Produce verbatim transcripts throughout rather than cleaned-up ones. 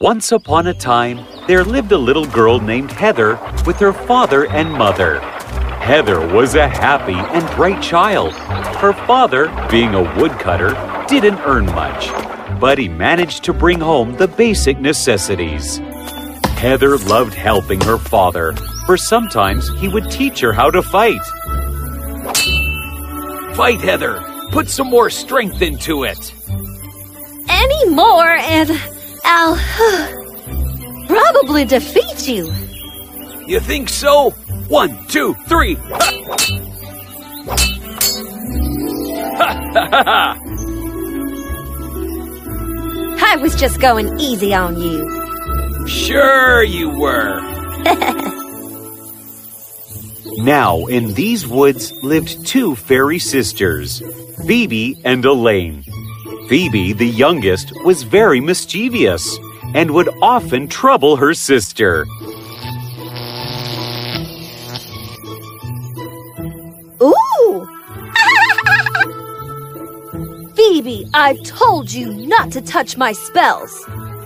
Once upon a time, there lived a little girl named Heather with her father and mother. Heather was a happy and bright child. Her father, being a woodcutter, didn't earn much, but he managed to bring home the basic necessities. Heather loved helping her father, for sometimes he would teach her how to fight. Fight, Heather! Put some more strength into it! Any more and I'll probably defeat you. You think so? One, two, three! Ha! Ha ha ha ha! I was just going easy on you. Sure you were. Now, in these woods lived two fairy sisters, Phoebe and Elaine. Phoebe, the youngest, was very mischievous and would often trouble her sister. Ooh! Phoebe, I've told you not to touch my spells.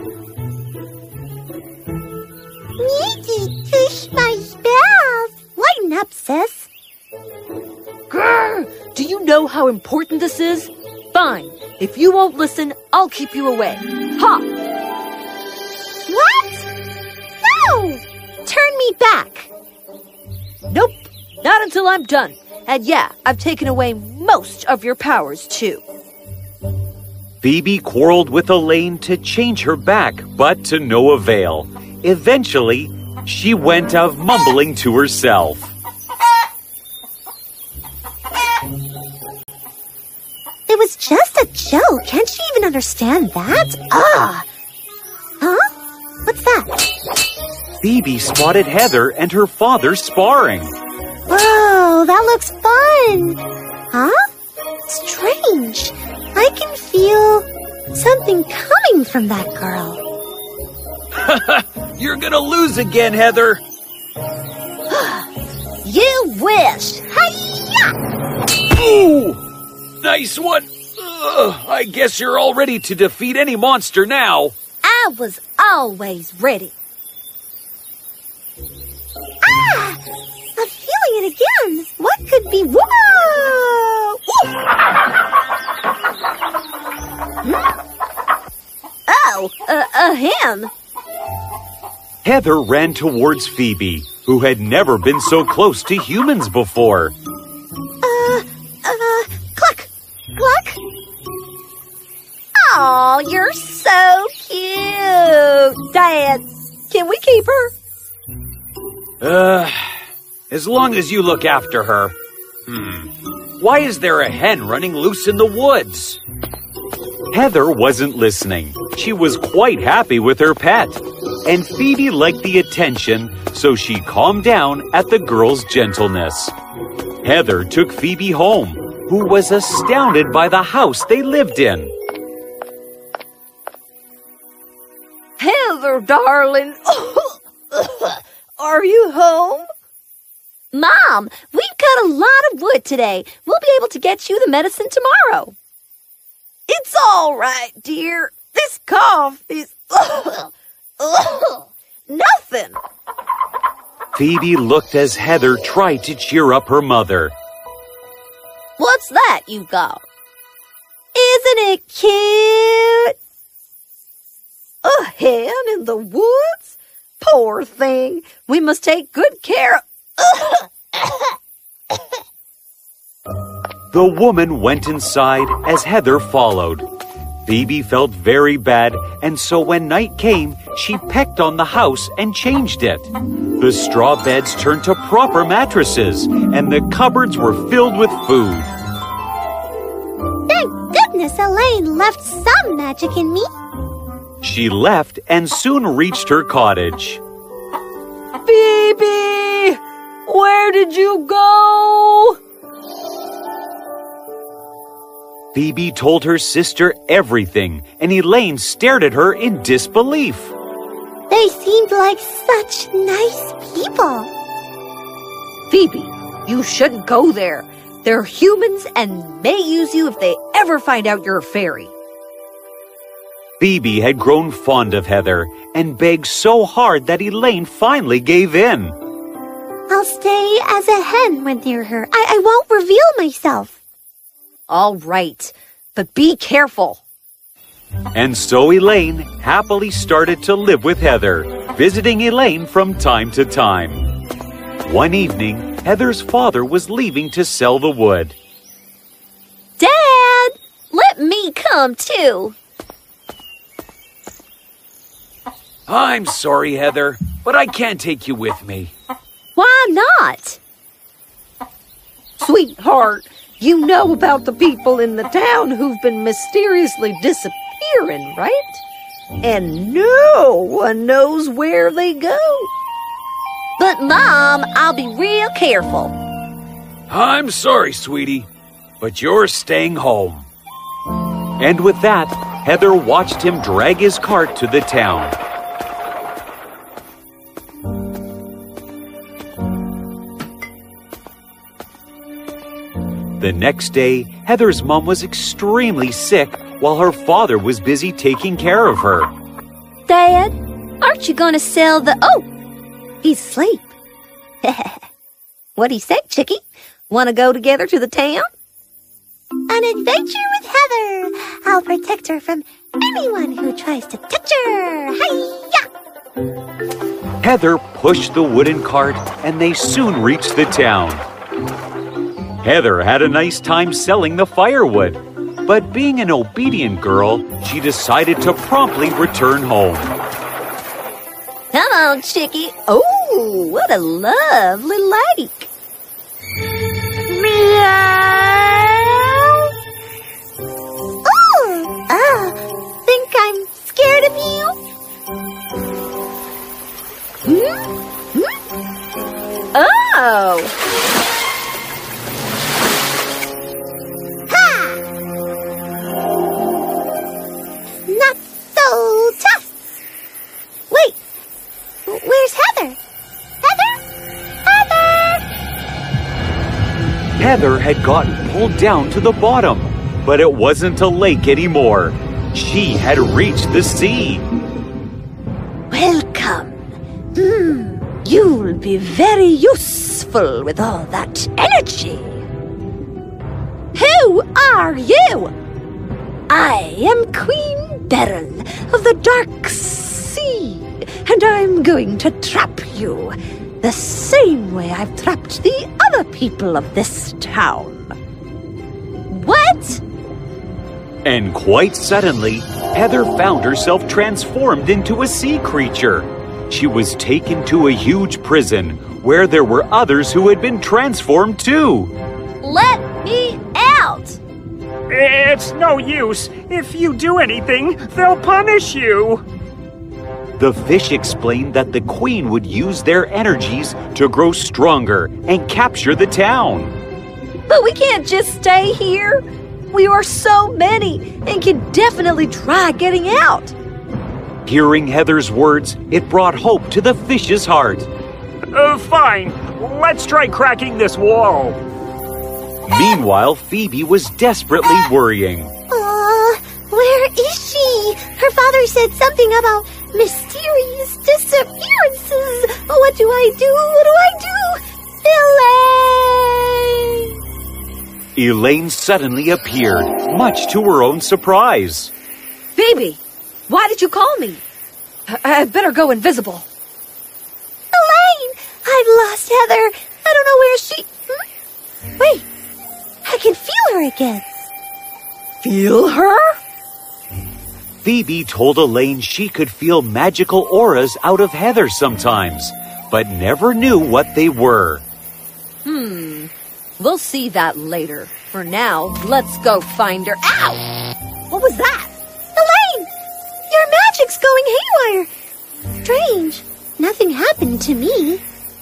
Nikki, touch my spells. Lighten up, sis. Grr! Do you know how important this is? Fine. If you won't listen, I'll keep you away. Ha! What? No! Turn me back. Nope. Not until I'm done. And yeah, I've taken away most of your powers, too. Phoebe quarreled with Elaine to change her back, but to no avail. Eventually, she went out mumbling to herself. It was just a joke. Can't you even understand that? Ah! Huh? What's that? Phoebe spotted Heather and her father sparring. Whoa, that looks fun. Huh? Strange. I can feel something coming from that girl. You're gonna lose again, Heather. You wish. Hi-ya! Ooh! Nice one. Ugh, I guess you're all ready to defeat any monster now. I was always ready. Ah! I'm feeling it again. What could be? Whoa! Oh, a, a hen. Heather ran towards Phoebe, who had never been so close to humans before. Uh, uh, cluck, cluck. Oh, you're so cute. Dad, can we keep her? Uh, as long as you look after her. Hmm. Why is there a hen running loose in the woods? Heather wasn't listening. She was quite happy with her pet. And Phoebe liked the attention, so she calmed down at the girl's gentleness. Heather took Phoebe home, who was astounded by the house they lived in. Heather, darling. Are you home? Mom, we've got a lot of wood today. We'll be able to get you the medicine tomorrow. It's all right, dear. This cough is... nothing. Phoebe looked as Heather tried to cheer up her mother. What's that you got? Isn't it cute? A hen in the woods? Poor thing. We must take good care of... The woman went inside as Heather followed. Phoebe felt very bad, and so when night came, she pecked on the house and changed it. The straw beds turned to proper mattresses, and the cupboards were filled with food. Thank goodness Elaine left some magic in me. She left and soon reached her cottage. Phoebe! Where did you go? Phoebe told her sister everything, and Elaine stared at her in disbelief. They seemed like such nice people. Phoebe, you shouldn't go there. They're humans and may use you if they ever find out you're a fairy. Phoebe had grown fond of Heather and begged so hard that Elaine finally gave in. I'll stay as a hen when near her. I, I won't reveal myself. All right, but be careful. And so Elaine happily started to live with Heather, visiting Elaine from time to time. One evening, Heather's father was leaving to sell the wood. Dad, let me come too. I'm sorry, Heather, but I can't take you with me. Why not? Sweetheart, you know about the people in the town who've been mysteriously disappearing, right? And no one knows where they go. But, Mom, I'll be real careful. I'm sorry, sweetie, but you're staying home. And with that, Heather watched him drag his cart to the town. The next day, Heather's mom was extremely sick while her father was busy taking care of her. Dad, aren't you going to sell the... Oh, he's asleep. What'd he say, Chickie? Want to go together to the town? An adventure with Heather. I'll protect her from anyone who tries to touch her. Hi-ya! Heather pushed the wooden cart and they soon reached the town. Heather had a nice time selling the firewood, but being an obedient girl, she decided to promptly return home. Come on, Chickie. Oh, what a lovely lake. Meow. Oh, uh, think I'm scared of you? Hmm? Hmm? Oh! Not so tough. Wait, where's Heather? Heather? Heather! Heather had gotten pulled down to the bottom, but it wasn't a lake anymore. She had reached the sea. Welcome. Hmm, you'll be very useful with all that energy. Who are you? I am Queen Beryl of the Dark Sea, and I'm going to trap you the same way I've trapped the other people of this town. What? And quite suddenly, Heather found herself transformed into a sea creature. She was taken to a huge prison where there were others who had been transformed too. Let me out! It's no use. If you do anything, they'll punish you. The fish explained that the queen would use their energies to grow stronger and capture the town. But we can't just stay here. We are so many and can definitely try getting out. Hearing Heather's words, it brought hope to the fish's heart. Uh, fine. Let's try cracking this wall. Meanwhile, Phoebe was desperately worrying. Uh, where is she? Her father said something about mysterious disappearances. What do I do? What do I do? Elaine! Elaine suddenly appeared, much to her own surprise. Phoebe, why did you call me? I I'd better go invisible. Elaine! I've lost Heather. I don't know where she... Hmm? Wait, I can feel her again. Feel her? Phoebe told Elaine she could feel magical auras out of Heather sometimes, but never knew what they were. Hmm, we'll see that later. For now, let's go find her. Ow! What was that? Elaine! Your magic's going haywire. Strange. Nothing happened to me.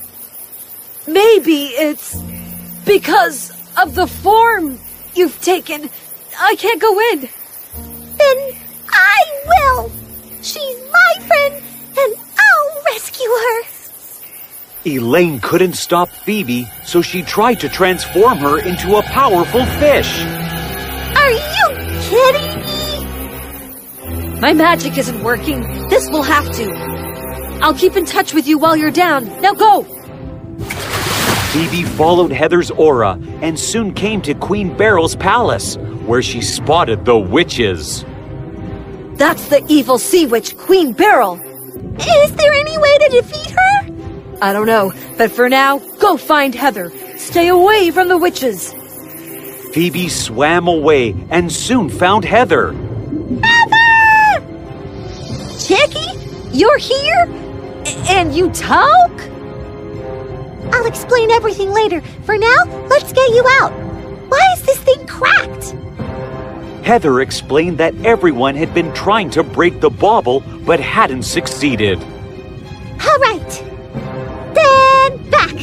Maybe it's because of the form you've taken. I can't go in. Then I will. She's my friend, and I'll rescue her. Elaine couldn't stop Phoebe, so she tried to transform her into a powerful fish. Are you kidding me? My magic isn't working. This will have to. I'll keep in touch with you while you're down. Now go! Phoebe followed Heather's aura and soon came to Queen Beryl's palace, where she spotted the witches. That's the evil sea witch, Queen Beryl. Is there any way to defeat her? I don't know, but for now, go find Heather. Stay away from the witches. Phoebe swam away and soon found Heather. Heather! Chicky, you're here? A- and you talk? I'll explain everything later. For now, let's get you out. Why is this thing cracked? Heather explained that everyone had been trying to break the bauble but hadn't succeeded. All right. Then back.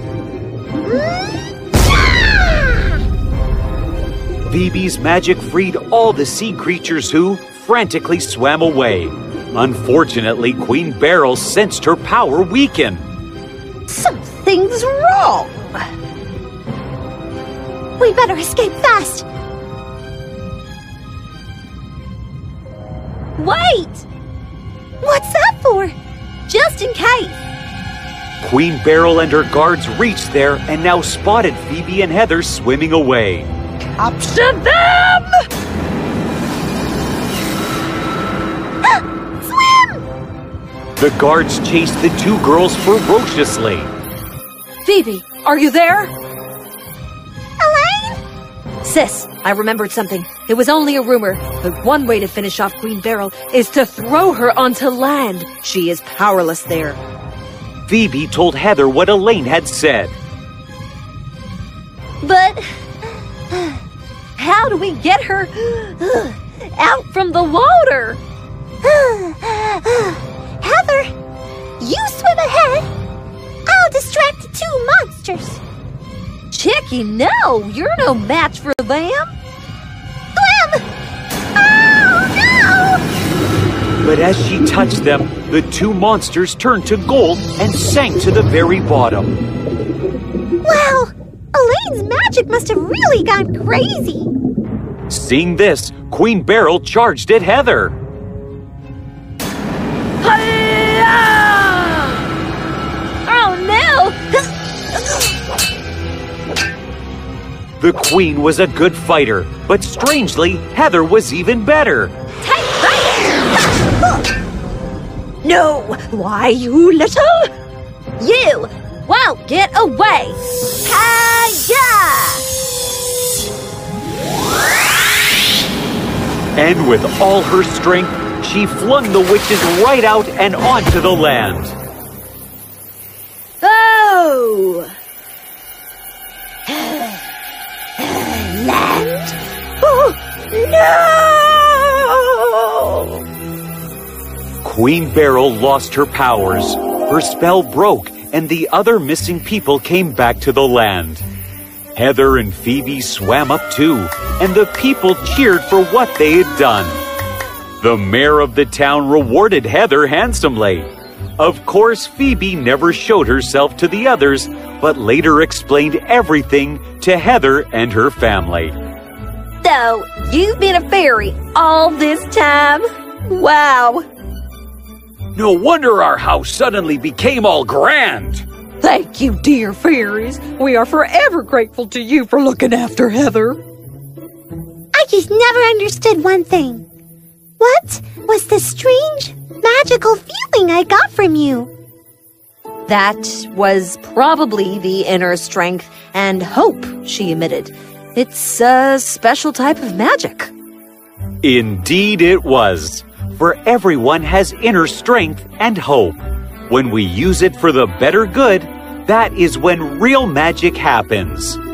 Mm-hmm. Phoebe's magic freed all the sea creatures who frantically swam away. Unfortunately, Queen Beryl sensed her power weaken. Something's wrong. We better escape fast. Wait! What's that for? Just in case. Queen Beryl and her guards reached there and now spotted Phoebe and Heather swimming away. Capture them! Swim! The guards chased the two girls ferociously. Phoebe, are you there? Elaine? Sis, I remembered something. It was only a rumor, but one way to finish off Queen Beryl is to throw her onto land. She is powerless there. Phoebe told Heather what Elaine had said. But how do we get her out from the water? Heather, you swim ahead. I'll distract the two monsters. Chicky, no! You're no match for them! Swim! Oh, no! But as she touched them, the two monsters turned to gold and sank to the very bottom. Wow! Elaine's magic must have really gone crazy. Seeing this, Queen Beryl charged at Heather. Oh, no! The Queen was a good fighter, but strangely, Heather was even better. Take that! No! Why, you little... You won't get away! Hi-ya! And with all her strength, she flung the witches right out and onto the land. Oh! Land? Oh, no! Queen Beryl lost her powers. Her spell broke, and the other missing people came back to the land. Heather and Phoebe swam up too, and the people cheered for what they had done. The mayor of the town rewarded Heather handsomely. Of course, Phoebe never showed herself to the others, but later explained everything to Heather and her family. So, you've been a fairy all this time? Wow! No wonder our house suddenly became all grand. Thank you, dear fairies. We are forever grateful to you for looking after Heather. I just never understood one thing. What was the strange, magical feeling I got from you? That was probably the inner strength and hope she emitted. It's a special type of magic. Indeed it was. For everyone has inner strength and hope. When we use it for the better good, that is when real magic happens.